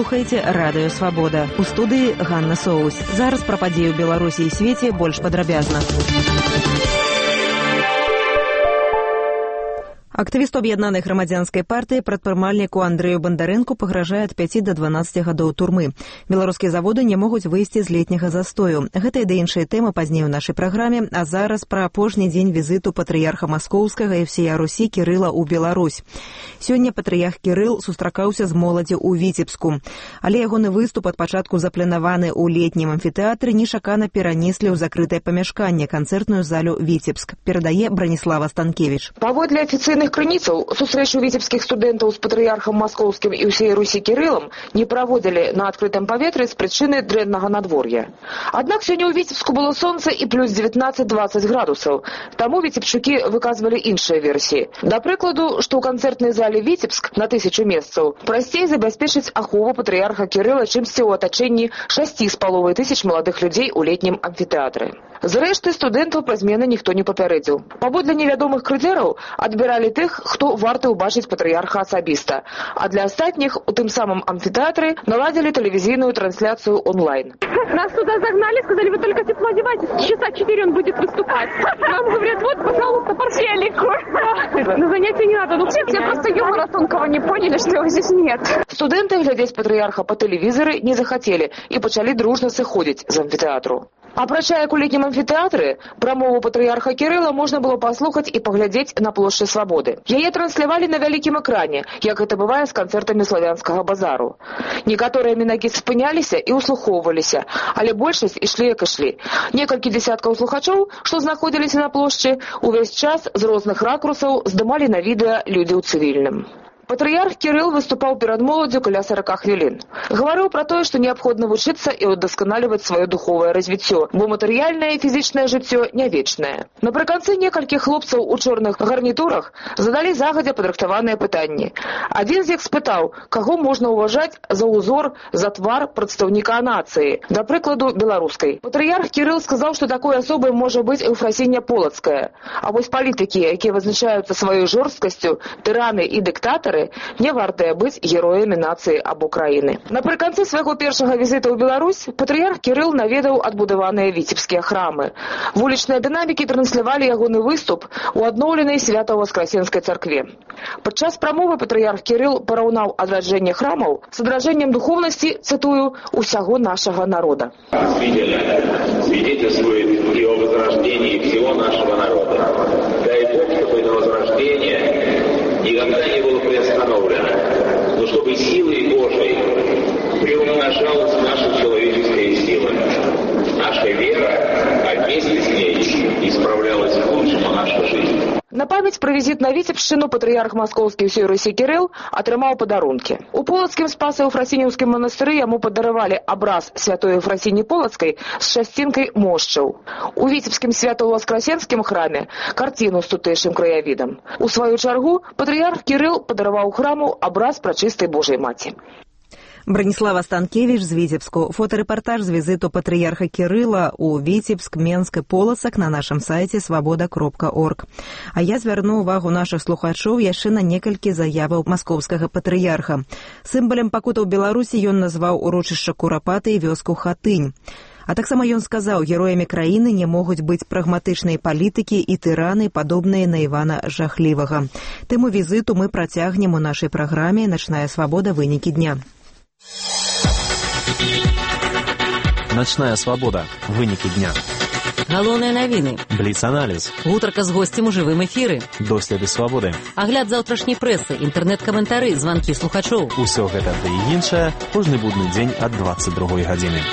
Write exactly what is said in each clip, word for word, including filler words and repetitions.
слухаеце радыё Свабода. У студыі Ганна Соус. Зараз пра падзеі ў Беларусі і свеце больш падрабязна. Актывісту аб'яднанай грамадзянскай партыі прадпрымальніку Андрэю Бандарэнку пагражае ад пяці да дванаццаці гадоў турмы. Беларускія заводы не могуць выйсці з летняга застою. Гэта і да іншыя тэмы пазней у нашай праграме, а зараз пра апошні дзень візіту патрыярха Маскоўскага і ўсея Русі Кірыла ў Беларусь. Сёння патрыярх Кірыл сустракаўся з моладдзю ў Віцебску. Але ягоны выступ ад пачатку запланаваны ў летнім амфітэатры нечакана перанеслі ў закрытае памяшканне, канцэртную залю Віцебск. Перадае Браніслава Станкевіч. Паводле афіцыйных крыніцаў, сустрэчу віцебскіх студэнтаў з патрыярхам Маскоўскім і ўсей Русі Кірылам не праводзілі на адкрытым паветры з прычыны дрэннага надвор'я. Аднак сёння ў Віцебску было сонца і плюс дзевятнаццаць-дваццаць градусаў. Таму віцебчукі выказвалі іншыя версіі. Да прыкладу, што ў канцэртнай зале Віцебск на тысячу месцаў прасцей забяспечыць ахову патрыярха Кірыла, чымсьці ў атачэнні шасці з паловай тысяч маладых людзей у летнім амфітэатры. Зрэшты, студэнтаў пра змены ніхто не папярэдзіў. Паводле невядомых крыдэраў адбіралі тых, хто варты ўбачыць патрыярха асабіста, а для астатніх у тым самым амфітэатры наладзілі тэлевізійную трансляцыю онлайн. Нас туда загнали, сказали, вы только тепло одевайтесь, часа четыре он будет выступать. Нам говорят, вот, пожалуйста, портфелик. На занятия не надо. Ну, все, все просто юмора тонкого не поняли, что его здесь нет. Студэнты глядзець патрыярха па тэлевізары не захацелі і пачалі дружна сыходзіць з амфітэатру. Апрача як у летнім амфітэатры, прамову патрыярха Кірыла можна было паслухаць і паглядзець на плошчы Свабоды. Яе транслявалі на вялікім экране, як гэта бывае з канцэртамі славянскага базару. Некаторыя мінакі спыняліся і ўслухоўваліся, але большасць ішлі як ішлі. Некалькі дзесяткаў слухачоў, што знаходзіліся на плошчы, увесь час з розных ракурсаў здымалі на відэа людзі ў цывільным. Патрыярх Кірыл выступаў перад моладдзю каля сорока хвілін. Гаварыў пра тое, што неабходна вучыцца і удасканаліваць сваё духовае развіццё, бо матэрыяльнае і фізічнае жыццё не вечнае. Напрыканцы некалькі хлопцаў у чорных гарнітурах задалі загадзя падрыхтаваныя пытанні. Адзін з іх спытаў, каго можна ўважаць за ўзор, за твар прадстаўніка нацыі, да прыкладу беларускай. Патрыярх Кірыл сказаў, што такой асобай можа быць Еўфрасіння Полацкая. А вось палітыкі, якія вызначаюцца сваёй жорсткасцю, тыраны і дыктатары, не вартыя быць героямі нацыі або краіны. Напрыканцы свайго першага візіта ў Беларусь патрыярх Кірыл наведаў адбудаваныя віцебскія храмы. Вулічныя дынамікі транслявалі ягоны выступ у адноўленай Свята-Воскресенскай царкве. Падчас прамовы патрыярх Кірыл параўнаў адраджэнне храмаў з адраджэннем духоўнасці, цытую, усяго нашага народа. Свидетельствует и о возрождении всего нашего народа. Дай Бог, чтобы это возрождение никогда не было приостановлено, но чтобы силой Божией приумножалась наша человеческая сила, наша вера, а вместе с ней исправлялась к лучшему наша жизнь. На памяць пра візіт на Віцебшчыну патрыярх Маскоўскі ўсёй Русі Кірыл атрымаў падарункі. У Полацкім Спаса-Еўфрасініўскім манастыры яму падаравалі абраз святой Еўфрасіні Полацкай з шасцінкай мошчаў. У Віцебскім Свято-Воскресенскім храме карціну з тутэйшым краявідам. У сваю чаргу патрыярх Кірыл падараваў храму абраз прачыстай Божай Маці. Браніслава Станкевіч з Віцебску. Фотарэпартаж з візіту патрыярха Кірыла ў Віцебск, Менск і Полацак на нашым сайце свабода кропка орг. А я звярну ўвагу нашых слухачоў яшчэ на некалькі заяваў маскоўскага патрыярха. Сімвалам пакутаў Беларусі ён назваў урочышча Курапаты і вёску Хатынь. А таксама ён сказаў, героямі краіны не могуць быць прагматычныя палітыкі і тыраны, падобныя на Івана Жахлівага. Тэму візіту мы працягнем у нашай праграме «Начная свабода. Вынікі дня». Начная свабода. Вынікі дня. Галоўныя навіны. Бліц-аналіз. Гутарка з госцем у жывым эфіры. Доследы свабоды. Агляд заўтрашняй прэсы, інтэрнэт-каментары, званкі слухачоў. Усё гэта ды і іншае кожны будны дзень ад дваццаць другой гадзіны.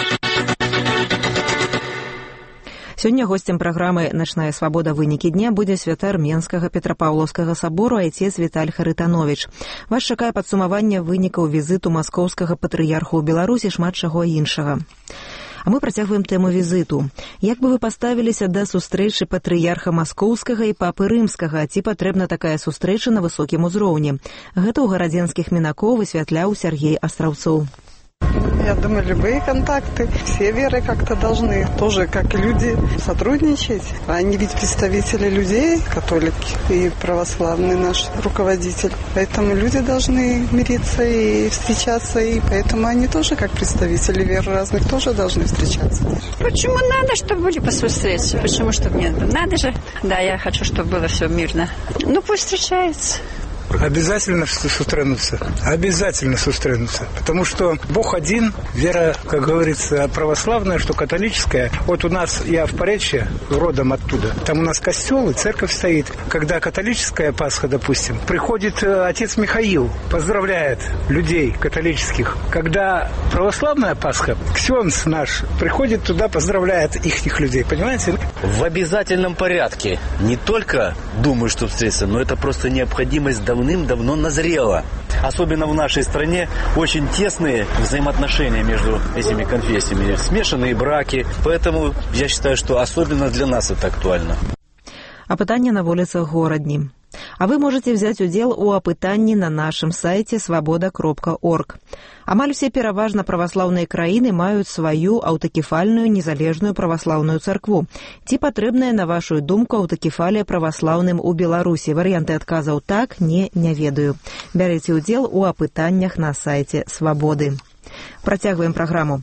Сёння госцем праграмы «Начная свабода. Вынікі дня» будзе святар Менскага Петрапаўлаўскага сабору айцец Віталь Харытановіч. Вас чакае падсумаванне вынікаў візіту маскоўскага патрыярху ў Беларусі, шмат чаго іншага. А мы працягваем тэму візіту. Як бы вы паставіліся да сустрэчы патрыярха маскоўскага і папы рымскага? Ці патрэбна такая сустрэча на высокім узроўні? Гэта ў гарадзенскіх мінакоў высвятляў Сяргей Астраўцоў. Я думаю, любые контакты, все веры как-то должны тоже, как и люди, сотрудничать. Они ведь представители людей, католики и православный наш руководитель. Поэтому люди должны мириться и встречаться, и поэтому они тоже, как представители вер разных, тоже должны встречаться. Почему надо, чтобы были посмотреться? Почему, чтобы нет? Надо же. Да, я хочу, чтобы было все мирно. Ну, пусть встречаются. Обязательно сустренутся. Обязательно сустренутся. Потому что Бог один, вера, как говорится, православная, что католическая. Вот у нас, я в Поречье, родом оттуда, там у нас костел и церковь стоит. Когда католическая Пасха, допустим, приходит отец Михаил, поздравляет людей католических. Когда православная Пасха, ксенц наш приходит туда, поздравляет ихних людей. Понимаете? В обязательном порядке. Не только думаю, что встретиться, но это просто необходимость давно давным-давно назрело. Особенно в нашей стране очень тесные взаимоотношения между этими конфессиями, смешанные браки. Поэтому я считаю, что особенно для нас это актуально. Апытанне на вуліцах горадні. А вы можете взять удзел у апытанні на нашым сайце свабода кропка орг. Амаль все пераважна праваслаўныя краіны маюць сваю аўтакефальную незалежную праваслаўную царкву. Ці патрэбная, на вашу думку, аўтакефалія праваслаўным у Беларусі? Варыянты адказаў так, не, не ведаю. Бярыце удзел у апытаннях на сайце Свабоды. Працягваем праграму.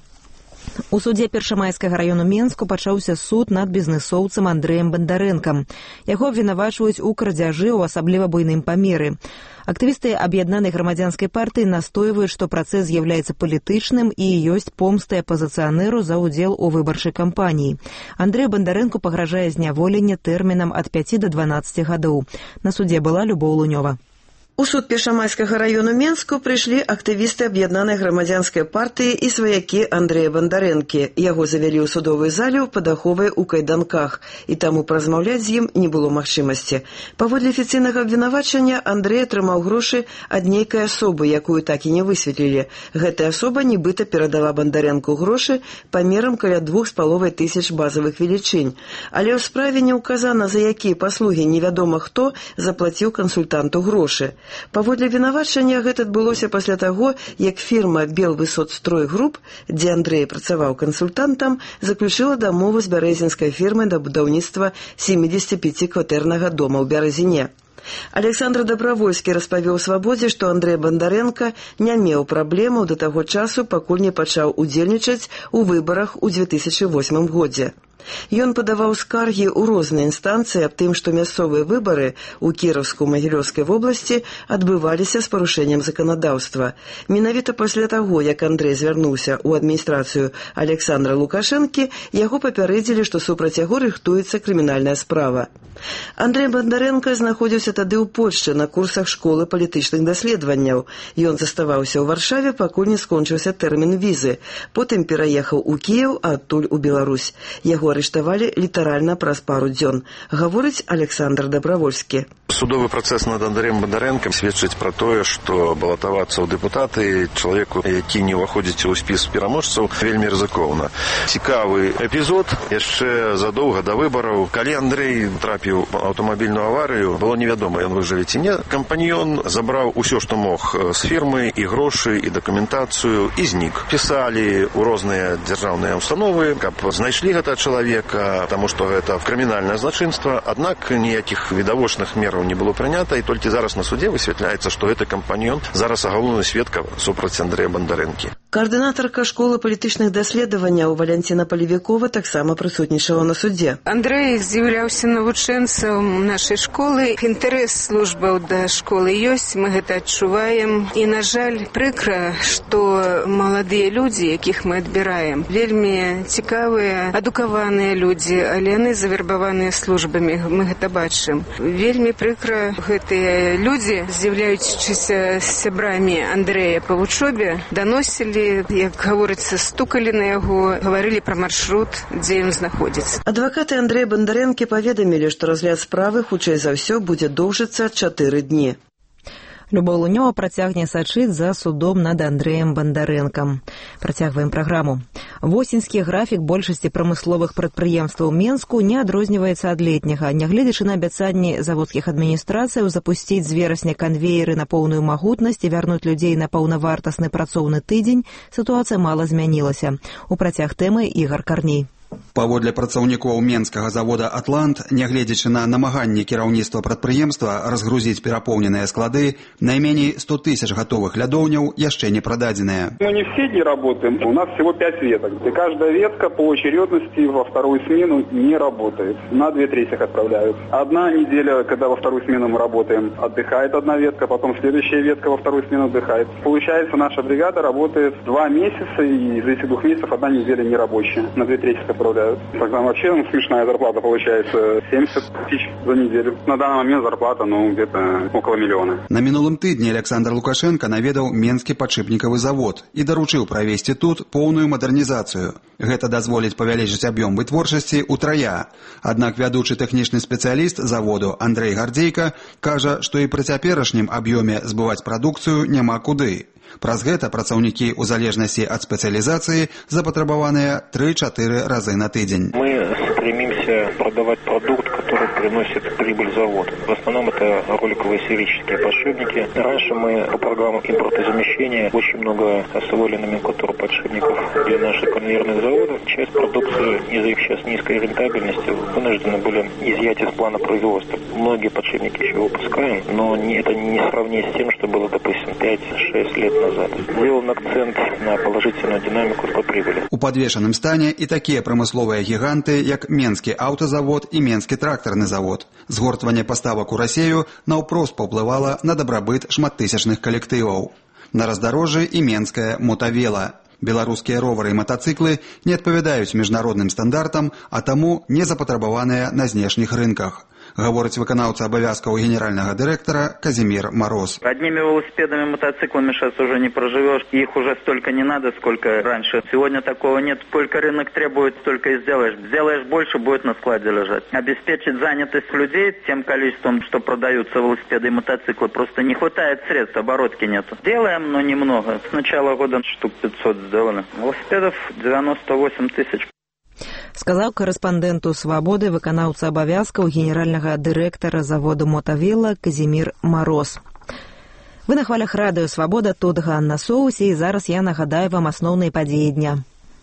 У судзе Першамайскага раёну Менску пачаўся суд над бізнэсоўцам Андрэем Бандарэнкам. Яго абвінавачваюць у крадзяжы ў асабліва буйным памеры. Актывісты аб'яднанай грамадзянскай партыі настойваюць, што працэс з'яўляецца палітычным і ёсць помстай апазіцыянеру за ўдзел у выбарчай кампаніі. Андрэю Бандарэнку пагражае зняволенне тэрмінам ад пяці да дванаццаці гадоў. На судзе была Любоў Лунёва. У суд Першамайскага раёну Менску прыйшлі актывісты аб'яднанай грамадзянскай партыі і сваякі Андрэя Бандарэнкі. Яго завялі ў судовай зале ў падаховай у кайданках, і таму празмаўляць з ім не было магчымасці. Паводле афіцыйнага абвінавачання Андрэй атрымаў грошы ад нейкай асобы, якую так і не высветлілі. Гэтая асоба нібыта перадала Бандарэнку грошы памерам каля двух з паловай тысяч базавых велічынь. Але ў справе не ўказана, за якія паслугі невядома хто заплаціў кансультанту грошы. Паводле вінавачання гэта адбылося пасля таго, як фірма «Белвысоцстрой Груп», дзе Андрэй працаваў кансультантам, заключыла дамову з бярэзінскай фірмай да будаўніцтва семидзесятипяцікватэрнага дома ў Бярэзіне. Александр Добровольскі распавёў Свабодзе, што Андрэй Бандарэнка не меў праблемаў да таго часу, пакуль не пачаў удзельнічаць у выбарах у дзве тысячы восьмым годзе. Ён падаваў скаргі ў розныя інстанцыі аб тым, што мясцовыя выбары ў Кіровску-Магілёўскай вобласці адбываліся з парушэннем заканадаўства. Менавіта пасля таго, як Андрэй звярнуўся ў адміністрацыю Александра Лукашэнкі, яго папярэдзілі, што супраць яго рыхтуецца крымінальная справа. Андрэй Бандарэнка знаходзіўся тады ў Польшчы на курсах школы палітычных даследаванняў. Ён заставаўся ў Варшаве, пакуль не скончыўся тэрмін візы. Потым пераехаў у Кіеў, а адтуль у Беларусь. Яго арыштавалі літаральна праз пару дзён, гаворыць Александр Добровольскі. Судовы працэс над Андрэем Бандарэнкам сведчыць пра тое, што балатавацца ў дэпутаты чалавеку, які не ўваходзіць у спіс пераможцаў, вельмі рызыкоўна. Цікавы эпізод яшчэ задоўга да выбараў, калі Андрэй трапіў у аўтамабільную аварыю, было невядома, ён выжыве ці не. Кампаньён забраў усё, што мог з фірмы, і грошы, і дакументацыю, і знік. Пісалі ў розныя дзяржаўныя установы, каб знайшлі гэта чалавека, таму што гэта крымінальнае злачынства, аднак ніякіх відавочных мераў не было прынята, і толькі зараз на судзе высвятляецца, што гэты кампаньён зараз галоўны сведка супраць Андрэя Бандарэнкі. Каардынатарка школы палітычных даследаванняў Валянціна Палевікова таксама прысутнічала на судзе. Андрэй з'яўляўся навучэнцам нашай школы. Інтарэс службаў да школы ёсць, мы гэта адчуваем. І, на жаль, прыкра, што маладыя людзі, якіх мы адбіраем, вельмі цікавыя, адукаваныя людзі, але яны завербаваныя службамі, мы гэта бачым. Вельмі прыкра, гэтыя людзі, з'яўляючыся сябрамі Андрэя па вучобе, даносілі, як гаворыцца, стукалі на яго, гаварылі пра маршрут, дзе ён знаходзіцца. Адвакаты Андрэя Бандарэнкі паведамілі, што разгляд справы, хутчэй за ўсё, будзе доўжыцца чатыры дні. Любоў Лунёва працягне сачыць за судом над Андрэем Бандарэнкам. Працягваем праграму. Восеньскі графік большасці прамысловых прадпрыемстваў Менску не адрозніваецца ад летняга. Нягледзячы на абяцанні заводскіх адміністрацыяў запусціць з верасня канвееры на поўную магутнасць і вярнуць людзей на паўнавартасны працоўны тыдзень, сітуацыя мала змянілася. У працяг тэмы Ігар Карней. Паводле працаўнікоў менскага завода «Атлант», нягледзячы на намаганні кіраўніцтва прадпрыемства разгрузіць перапоўненыя склады, найменей сто тысяч готовых лядоўняў яшчэ не продаденные. Мы не все дни работаем, у нас всего пять веток. И каждая ветка по очередности во вторую смену не работает. На две трети их отправляют. Одна неделя, когда во вторую смену мы работаем, отдыхает одна ветка, потом следующая ветка во вторую смену отдыхает. Получается, наша бригада работает два месяца, и из этих двух месяцев одна неделя нерабочая. На две трети отправляют. Тогда вообще ну, смешная зарплата получается семьдесят тысяч за неделю. На данный момент зарплата ну, где-то около миллиона. На мінулым тыдні Александр Лукашенко наведаў Менскі падшипнікавы завод і даручыў правесці тут поўную мадэрнізацыю. Гэта дазволіць павялічыць аб'ём вытворчасці утрая. Аднак вядучы тэхнічны спецыяліст заводу Андрей Гардзейка кажа, што і пры цяперашнім аб'ёме збываць прадукцыю няма куды. Праз гэта працаўнікі ў залежнасці ад спецыялізацыі запатрабаваныя три-четыре разы на тыдзень. Мы стремимся продавать продукт, который приносит прибыль заводу. В основном это роликовые сферические подшипники. Раньше мы по программам импортозамещения очень много освоили номенклатуру подшипников для наших конвейерных заводов. Часть продукции из-за их сейчас низкой рентабельности вынуждены были изъять из плана производства. Многие подшипники еще выпускаем, но это не сравнить с тем, что было, допустим, пять-шесть лет назад. Сделан акцент на положительную динамику по прибыли. У падвешаным стане і такія прамысловыя гіганты, як Менскі аўтазавод і Менскі трактарны завод. Згортванне паставак у Расею наўпрост паўплывала на дабрабыт шматтысячных калектываў. На раздарожжы і Менская мотавела. Беларускія ровары і матацыклы не адпавядаюць міжнародным стандартам, а таму не запатрабаваныя на знешніх рынках. Говорить выканаўца абавязкаў генерального директора Казимир Мороз. Одними велосипедами, мотоциклами сейчас уже не проживешь. Их уже столько не надо, сколько раньше. Сегодня такого нет. Сколько рынок требует, столько и сделаешь. Сделаешь больше, будет на складе лежать. Обеспечить занятость людей тем количеством, что продаются велосипеды и мотоциклы, просто не хватает средств, оборотки нету. Делаем, но немного. С начала года штук пятьсот сделано. Велосипедов девяносто восемь тысяч. Сказаў корэспандэнту «Свабоды» выканаўца абавязкаў генеральнага дырэктара заводу «Мотавела» Казимир Мороз. Вы на хвалях радыё «Свабода», тут Ганна Соусе, і зараз я нагадаю вам асноўныя падзеі дня.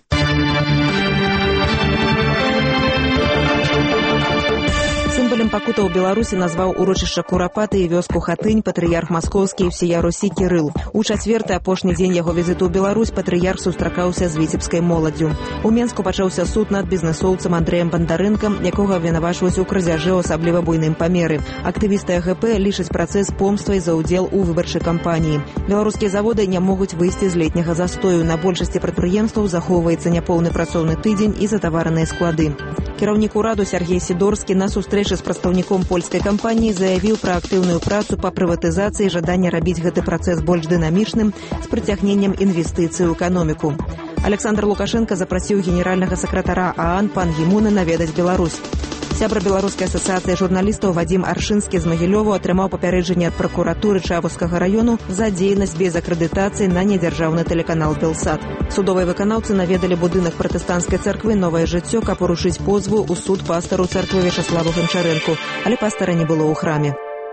Сімвалам пакута ў Беларусі назваў урочышча Курапаты і вёску Хатынь патрыярх маскоўскі і ўсія Русі Кірыл. У чацвёрты апошні дзень яго візіту ў Беларусь патрыярх сустракаўся з віцебскай моладдзю. У Менску пачаўся суд над бізнэсоўцам Андрэем Бандарэнкам, якога абвінавачваюць у крадзяжы ў асабліва буйным памеры. Актывісты АГП лічаць працэс помствай за ўдзел у выбарчай кампаніі. Беларускія заводы не могуць выйсці з летняга застою. На большасці прадпрыемстваў захоўваецца няпоўны працоўны тыдзень і затавараныя склады. Кіраўнік ураду Сергей Сідорскі на сустрэчы з прадстаўніком польскай кампаніі заявіў пра актыўную працу па прыватызацыі і жаданне рабіць гэты працэс больш дынамічным з прыцягненнем інвестыцый у эканоміку. Александр Лукашенко запрасіў генеральнага сакратара ААН Пан Гімуна наведаць Беларусь. Сябра Беларускай асацыяцыі журналістаў Вадзім Аршынскі з Магілёва атрымаў папярэджанне ад пракуратуры Чавускага раёну за дзейнасць без акрэдытацыі на недзяржаўны тэлеканал «Белсат». Судовыя выканаўцы наведалі будынак пратэстанцкай царквы «Новае жыццё», каб урушыць позву ў суд пастару царквы Вячаславу Гончарэнку, але пастара не было ў храме.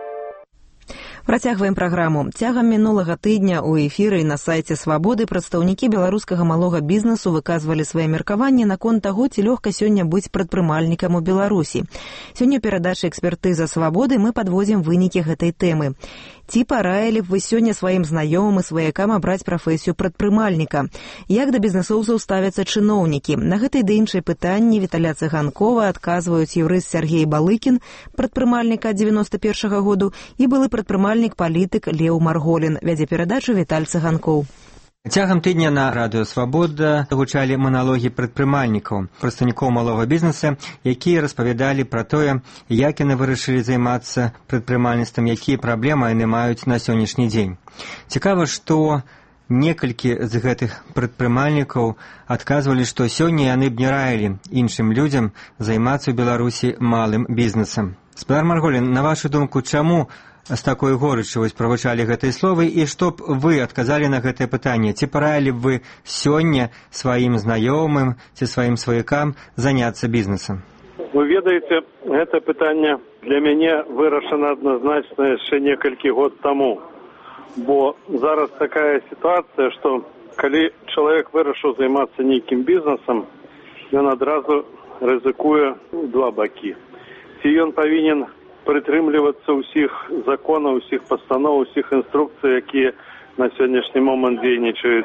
Працягваем праграму. Цягам мінулага тыдня ў эфіры і на сайце «Свабоды» прадстаўнікі беларускага малога бізнесу выказвалі свае меркаванні наконт таго, ці лёгка сёння быць прадпрымальнікам у Беларусі. Сёння ў перадачы «Экспертыза Свабоды» мы падводзім вынікі гэтай тэмы. Ці параілі б вы сёння сваім знаёмым і сваякам абраць прафесію прадпрымальніка? Як да бізнесоўцаў ставяцца чыноўнікі? На гэтай ды іншыя пытанні Віталя Цыганкова адказваюць юрыст Сергей Балыкін, прадпрымальніка девяносто першага году, і былы прадпрымальнік палітык Леў Марголін. Вядзе перадачу Віталь Цыганкоў. Цягам тыдня на радыё «Свабода» гучалі маналогі прадпрымальнікаў, прадстаўнікоў малога бізнеса, якія распавядалі пра тое, як яны вырашылі займацца прадпрымальніцтвам, якія праблемы яны маюць на сённяшні дзень. Цікава, што некалькі з гэтых прадпрымальнікаў адказвалі, што сёння яны б не раілі іншым людзям займацца ў Беларусі малым бізнесам. Спадар Марголін, на вашу думку, чаму з такой горычы вось правучалі гэтыя словы, і што б вы адказалі на гэтае пытанне? Ці параілі б вы сёння сваім знаёмым ці сваім сваякам заняцца бізнесам? Вы ведаеце, гэта пытанне для мяне вырашана адназначна яшчэ некалькі год таму. Бо зараз такая сітуацыя, што калі чалавек вырашыў займацца нейкім бізнесам, ён адразу рызыкуе два бакі. Ці ён павінен прытрымлівацца ўсіх законаў, усіх пастаноў, усіх інструкцый, якія на сённяшні момант дзейнічаюць.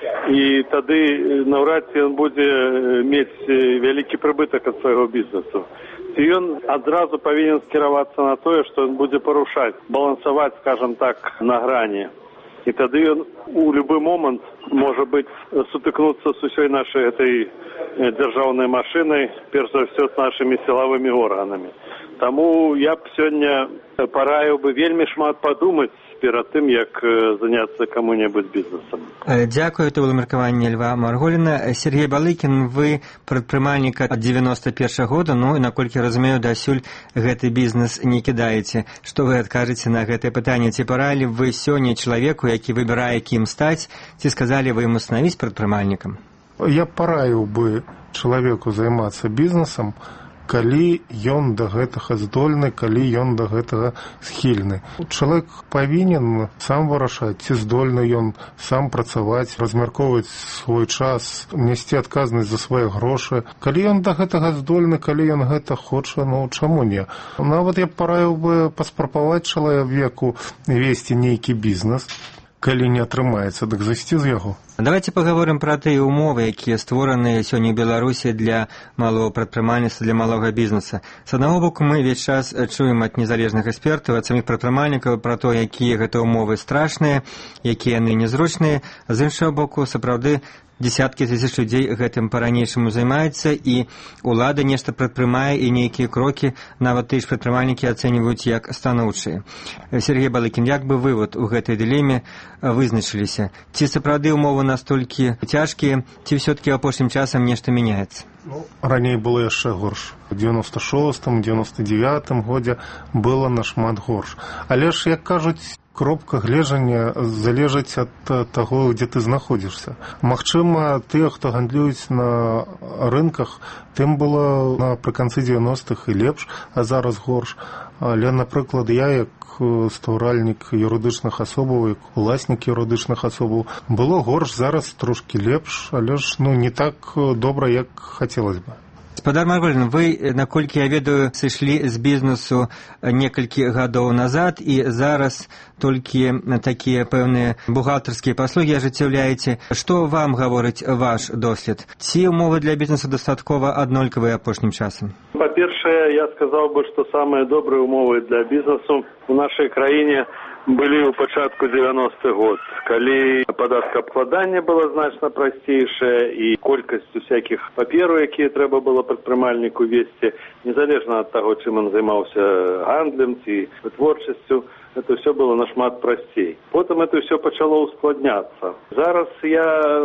І тады наўрад ці ён будзе мець вялікі прыбытак ад свайго бізнесу. Ці ён адразу павінен скіравацца на тое, што ён будзе парушаць, балансаваць, скажам так, на грані. І тады ён у любы момант, можа быць, сутыкнуцца з усёй нашай этой дзяржаўнай машынай, перш за ўсё з нашымі сілавымі органамі. Таму я б сёння параіў бы вельмі шмат падумаць перад тым, як заняцца каму-небудзь бізнесам. Дзякую, это было меркаванне Льва Марголіна. Сергей Балыкін, вы прадпрымальнік ад дзевяноста першага года, ну і наколькі разумею, дасюль гэты бізнес не кідаеце. Што вы адкажаце на гэтае пытанне? Ці параілі вы сёння чалавеку, які выбірае кім стаць, ці сказалі вы ему станавіць прадпрымальнікам? Я параіў бы чалавеку займацца бізнесам, калі ён да гэтага здольны, калі ён да гэтага схільны. Чалавек павінен сам вырашаць, ці здольны ён сам працаваць, размяркоўваць свой час, несці адказнасць за свае грошы. Калі ён да гэтага здольны, калі ён гэта хоча, ну чаму не? Нават я параіў бы паспрабаваць чалавеку весці нейкі бізнес, калі не атрымаецца, дык зайсці з яго. Давайте паговорым пра тыя умовы, якія створаны сёння ў Беларусі для малого прадпрымальніцтва, для малога бізнеса. З аднаго боку, мы увесь час чуем ад незалежных экспертаў, ад саміх прадпрымальнікаў пра то, якія гэта умовы страшныя, якія яны незручныя. З іншага боку, сапраўды, десяткі тысяч людзей гэтым па-ранейшаму займаюцца, і ўлада нешта прадпрымае, і нейкія крокі нават тыя ж прадпрымальнікі ацэньваюць як станоўчыя. Сергей Балыкін, як бы вы вот у гэтай дылеме вызначыліся? Ці сапраўды умовы настолькі цяжкія, ці ўсё-такі апошнім часам нешта мяняецца? Ну, раней было яшчэ горш. У дзевяноста шостым, дзевяноста дзевятым годзе было нашмат горш. Але ж, як кажуць, кропка гледжання залежыць ад таго, дзе ты знаходзішся. Магчыма, тыя, хто гандлююць на рынках, тым было напрыканцы дзевяностых і лепш, а зараз горш. Але, напрыклад, я, як стваральнік юрыдычных асобаў, як уласнік юрыдычных асобаў, было горш, зараз трошкі лепш, але ж ну, не так добра, як хацелось бы. Спадар Марголін, вы, наколькі я ведаю, сышлі з бізнесу некалькі гадоў назад, і зараз толькі такія пэўныя бухгалтарскія паслугі ажыццяўляеце. Што вам гаворыць ваш досвед? Ці умовы для бізнесу дастаткова аднолькавыя апошнім часам? Па-першае, я сказаў бы, што самыя добрыя умовы для бізнесу ў нашай краіне былі ў пачатку дзевяностых год, калі падаткаабкладанне было значна прасцейшае і колькасць усякіх паперу, якія трэба было прадпрымальніку весці, незалежна ад таго, чым ён займаўся гандлем ці вытворчасцю, это все было нашмат прасцей. Потым это все пачало ускладняцца. Зараз я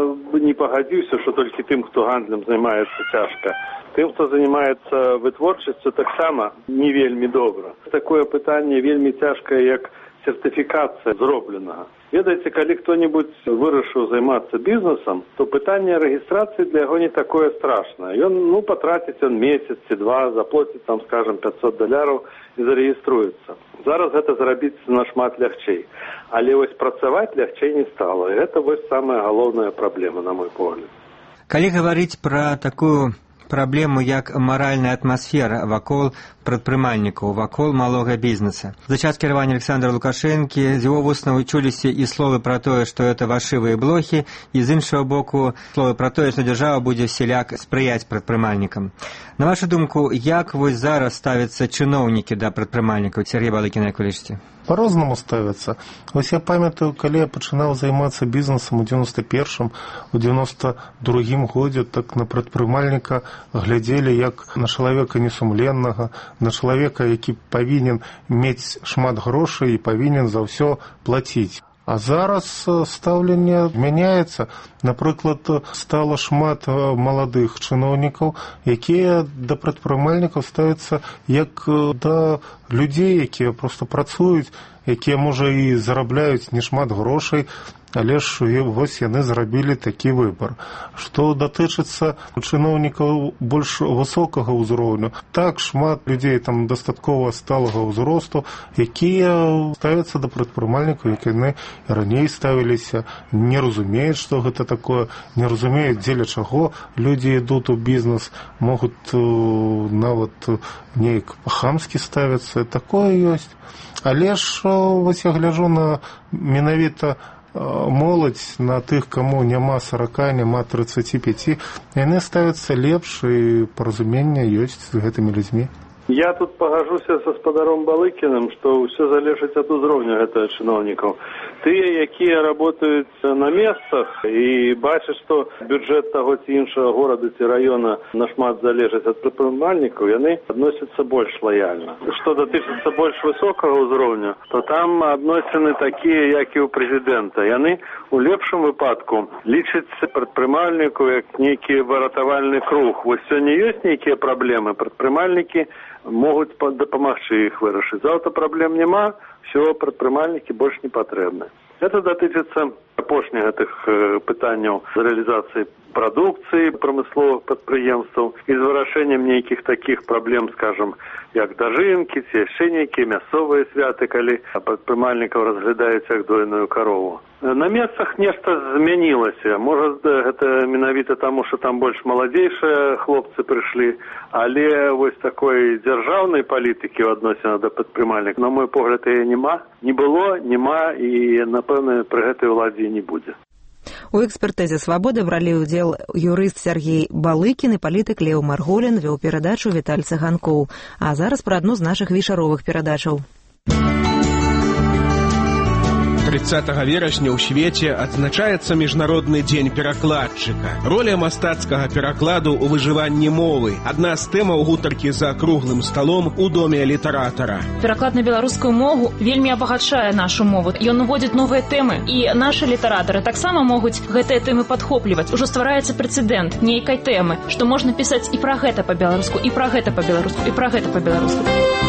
не пагадзіўся, што толькі тым, хто гандлем займаецца, цяжка. Тым, хто займаецца вытворчасцю, таксама не вельмі добра. Такое пытанне вельмі цяжкае, як сертыфікацыя зробленага. Ведаеце, калі хто-небудзь вырашыў займацца бізнесам, то пытанне рэгістрацыі для яго не такое страшнае. Ён, ну, патраціць он месяц ці два, заплоціць там, скажем, пятьсот даляраў і зарэгіструецца. Зараз гэта зрабіць нашмат лягчэй. Але вось працаваць лягчэй не стала. І гэта вось самая галоўная праблема, на мой погляд. Калі гаварыць пра такую праблему, як маральная атмасфера вакол прадпрымальнікаў, вакол малога бізнеса. За час кіравання Александра Лукашэнкі з яго вуснаў чуліся і словы пра тое, што это вашывыя блохі, і з іншага боку словы пра тое, што дзяржава будзе всяляк спрыяць прадпрымальнікам. На вашу думку, як вось зараз ставяцца чыноўнікі да прадпрымальнікаў? Сергей Балыкін, як вы лічыце? По-рознаму ставяцца. Вось я памятаю, калі я пачынаў займацца бізнесам у дзевяноста першым, у дзевяноста другім годзе, так на прадпрымальніка глядзелі як на чалавека несумленнага, на чалавека, які павінен мець шмат грошай і павінен за ўсё плаціць. А зараз стаўленне мяняецца. Напрыклад, стала шмат маладых чыноўнікаў, якія да прадпрымальнікаў ставяцца як да людзей, якія проста працуюць, якія, можа, і зарабляюць не шмат грошай, але ж вось яны зрабілі такі выбар. Што датычыцца чыноўнікаў больш высокага ўзроўню, так шмат людзей там дастаткова сталага ўзросту, якія ставяцца да прадпрымальнікаў, як яны раней ставіліся, не разумеюць, што гэта такое, не разумеюць, дзеля чаго людзі ідуць у бізнес, могуць нават неяк па-хамскі ставяцца, такое ёсць. Але ж вось я гляджу на менавіта моладзь, на тых, каму няма сорока, няма тридцати пяти, яны ставяцца лепш, і паразуменне ёсць з гэтымі людзьмі. Я тут пагажуся са спадаром Балыкіным, што ўсё залежыць ад узроўню гэтых чыноўнікаў. Тыя, якія работаюць на месцах і бачаць, што бюджэт таго ці іншага горада ці раёна нашмат залежыць ад прадпрымальнікаў, яны адносяцца больш лаяльна. Што датычыцца больш высокага ўзроўню, то там адносіны такія, як і ў прэзідэнта. Яны у лепшым выпадку лічаць прадпрымальнікаў як нейкі выратавальны круг. Вось сёння ёсць нейкія праблемы, прадпрымальнікі могуць дапамагчы іх вырашыць. Заўтра праблем няма, все, прадпрымальнікі больш не патрэбны. Это датычыцца апошніх гэтых пытанняў з рэалізацыі прадукцыі прамысловых прадпрыемстваў і з вырашэннем нейкіх такіх праблем, скажам, як дажынкі, ці яшчэ нейкія мясцовыя святы, калі прадпрымальнікаў разглядаюць як дойную карову. На месцах нешта змянілася. Можа, гэта менавіта таму, што там больш маладзейшыя хлопцы прыйшлі, але вось такой дзяржаўнай палітыкі ў адносінах да прадпрымальнікаў, на мой погляд, яе няма, не было, няма і, напэўна, пры гэтай уладзе не будзе. У экспертызе «Свабоды» бралі ўдзел юрыст Сергей Балыкін і палітык Леў Марголін, вёў перадачу Віталь Цыганкоў. А зараз пра адну з нашых вечаровых перадачаў. тридцатага верасня ў свеце адзначаецца міжнародны дзень перакладчыка. Роля мастацкага перакладу ў выжыванні мовы — адна з тэмаў гутаркі за круглым сталом у доме літаратара. Пераклад на беларускую мову вельмі абагачае нашу мову. Ён уводзіць новыя тэмы, і нашы літаратары таксама могуць гэтыя тэмы падхопліваць. Ужо ствараецца прэцэдэнт нейкай тэмы, што можна пісаць і пра гэта па-беларуску, і пра гэта па-беларуску, і пра гэта па-беларуску.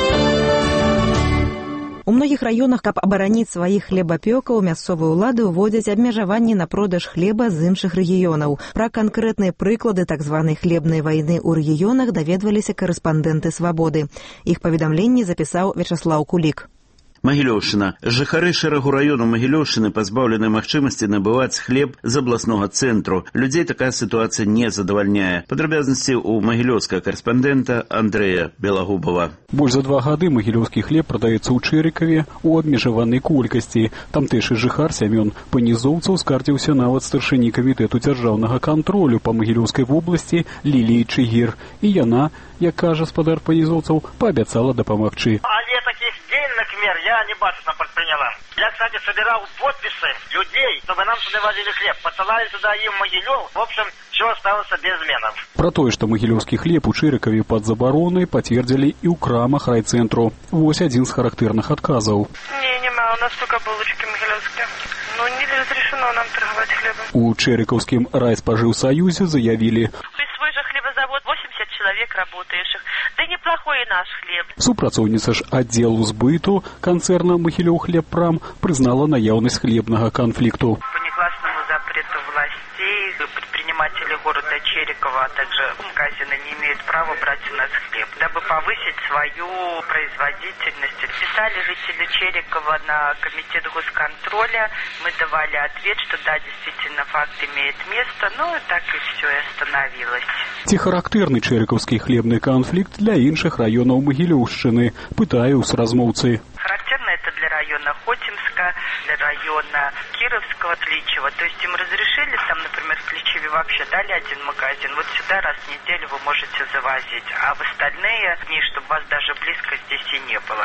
У многіх раёнах, каб абараніць сваіх хлебапёкаў, мясцовыя ўлады ўводзяць абмежаванні на продаж хлеба з іншых рэгіёнаў. Пра канкрэтныя прыклады так званай хлебнай вайны ў рэгіёнах даведваліся карэспандэнты «Свабоды». Іх паведамленні запісаў Вячаслаў Кулік. Магілёўшчына. Жыхары шэрагу раёну Магілёўшчыны пазбаўлены магчымасці набываць хлеб з абласнога цэнтру. Людзей такая сітуацыя не задавальняе. Падрабязнасці ў магілёўскага карэспандэнта Андрэя Белагубова. Больш за два гады магілёўскі хлеб прадаецца ў Чэрыкаве у абмежаванай колькасці. Тамтэйшы жыхар Сямён Панізоўцаў скардзіўся нават старшыні камітэту дзяржаўнага кантролю па Магілёўскай вобласці Ліліі Чыгір. І яна, як кажа спадар Панізоўцаў, паабяцала дапамагчы. Але таких денег мер я не бачу, нам предприняла. Я, кстати, собирал подписи людей, чтобы нам сюда возили хлеб. Посылали туда им Могилев. В общем, все осталось без изменов. Про тое, што магілёўскі хлеб у Чырыкаве пад забаронай, пацвердзілі і ў крамах райцэнтру. Вось адзін з характэрных адказаў. Не, нема, у нас только булочки могилевские. Ну, не разрешено нам торговать хлебом. У Чэрыкаўскім райспажыўсаюзе заявілі: свой же хлебозавод, восемьдесят человек работающих. Да неплохой и наш хлеб. Супрацоўніца ж аддзелу збыту канцэрна «Магілёў хлебпрам» прызнала наяўнасць хлебнага канфлікту. По негласному запрету властей предприниматели города Черикова, а также магазины не имеют права брать у нас хлеб. Дабы повысить свою производительность, писали жители Черикова на комитет госконтроля. Мы давали ответ, что да, действительно факт имеет место, но так и все, и остановилось. Ці характэрны чэрыкаўскі хлебны канфлікт для іншых раёнаў Магілёўшчыны, пытаю с размоўцы. Характерно это для района Хотимска, для района Кировского, Кличева. То есть им разрешили, там, например, в Кличеве вообще дали один магазин. Вот сюда раз в неделю вы можете завозить. А в остальные дни, чтобы вас даже близко здесь и не было.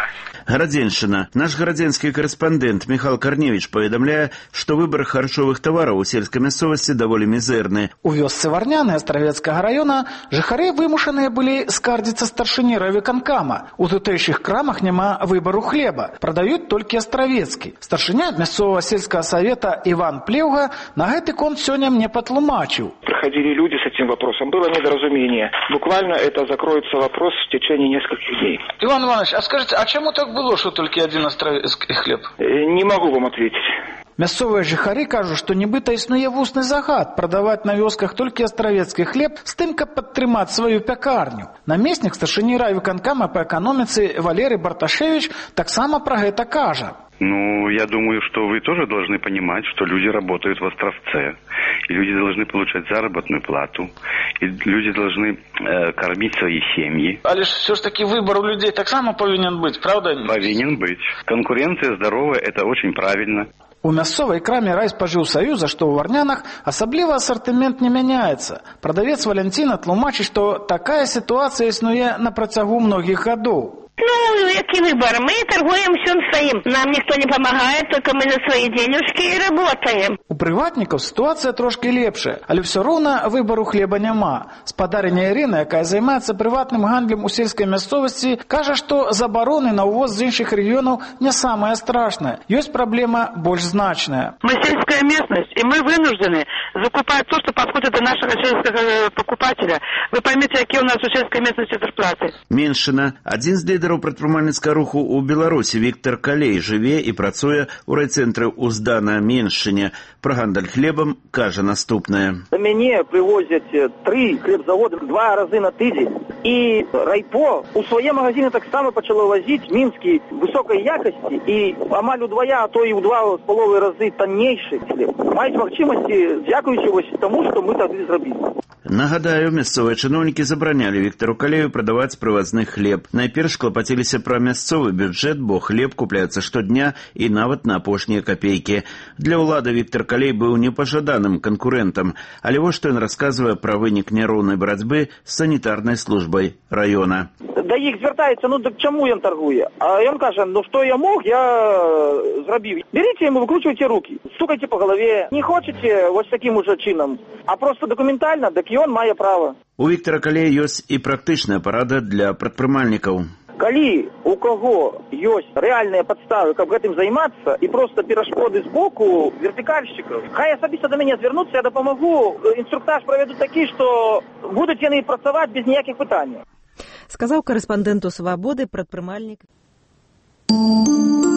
Гарадзеншчына. Наш гарадзенскі карэспандэнт Михал Карневіч паведамляе, што выбар харчовых тавараў у сельскай мясцовасці даволі мізэрны. У вёсцы Варняны Астравецкага раёна жыхары вымушаныя былі скардзіцца старшыні райвыканкама. У тутэйшых крамах няма выбару хлеба. Прадаюць толькі астравецкі. Старшыня мясцовага сельскага савета Иван Плеўга на гэты конт сёння мне патлумачыў. Проходили люди с этим вопросом. Было недоразумение. Буквально это закроется вопрос в течение нескольких дней. Иван Иванович, а скажите, а чему так было, что только один астравецкі хлеб? Не могу вам ответить. Мясцовыя жыхары кажуць, што нібыта існуе вусны загад прадаваць на вёсках толькі астравецкі хлеб з тым, каб падтрымаць сваю пякарню. Намеснік старшыні райвыканкама па эканоміцы Валерий Барташевич таксама пра гэта кажа. Ну, я думаю, что вы тоже должны понимать, что люди работают в Островце, и люди должны получать заработную плату, и люди должны э, кормить свои семьи. Але ж все ж таки выбор у людей таксама повинен быть, правда? Повинен быть. Конкуренция здоровая, это очень правильно. У мясцовай краме райспажыўсаюза, што ў Варнянах, асабліва асартымент не мяняецца. Прадавец Валянціна тлумачыць, што такая сітуацыя існуе на працягу многіх гадоў. Ну, який выбор? Мы торгуем всем своим. Нам никто не помогает, только мы за свои денежки и работаем. У прыватнікаў сітуацыя трошкі лепшая, але ўсё роўна выбару хлеба няма. Спадарыня Ірына, якая займаецца прыватным гандлем у сельскай мясцовасці, кажа, што забароны на ўвоз з іншых рэгіёнаў не самая страшная. Ёсць праблема больш значная. Мы сельская местность, и мы вынуждены закупать то, что подходит до нашего сельского покупателя. Вы поймите, какие у нас у сельской местности зарплаты. Меншина. Адзін з лідараў прадпрымальніцкага руху ў Беларусі Віктор Калей жыве і працуе ў райцэнтры Уздана Меншыне. Пра гандаль хлебам кажа наступнае. Да мяне прывозяць тры хлебзаводы два разы на тыдзень. І райпо у свае магазины таксама пачало возіць мінскі высокай якасці і амаль удвая, а то і ў два з паловай разы таннейшы хлеб. Маюць магчымасці, дзякуючы вось таму, што мы тады зрабілі. Нагадаю, мясцовыя чыноўнікі забаранялі Віктору Калею прадаваць прывазны хлеб. Найперш клапаціліся пра мясцовы бюджэт, бо хлеб купляецца штодня і нават на апошнія капейкі. Для ўлады Віктор Калей быў непажаданым канкурэнтам, але вось што ён расказвае пра вынік няроўнай барацьбы з санітарнай службай раёна. Да іх звяртаецца, ну так чаму ён таргуе? А ён кажа, ну што я мог, я зрабіў. Берите ему, выкручивайте руки, стукайте по голове. Не хочете вот таким уже чином, а просто документально, так ён мае права. У Віктора Калея ёсць і практычная парада для прадпрымальнікаў. Калі у каго ёсць рэальныя падставы, каб гэтым займацца, і проста перашкоды з боку вертыкальшчыкаў, хай асабіста да мяне звярнуцца, я дапамагу. Інструктаж правяду такі, што будуць яны працаваць без ніякіх пытанняў. Сказаў карэспандэнту «Свабоды» прадпрымальнік.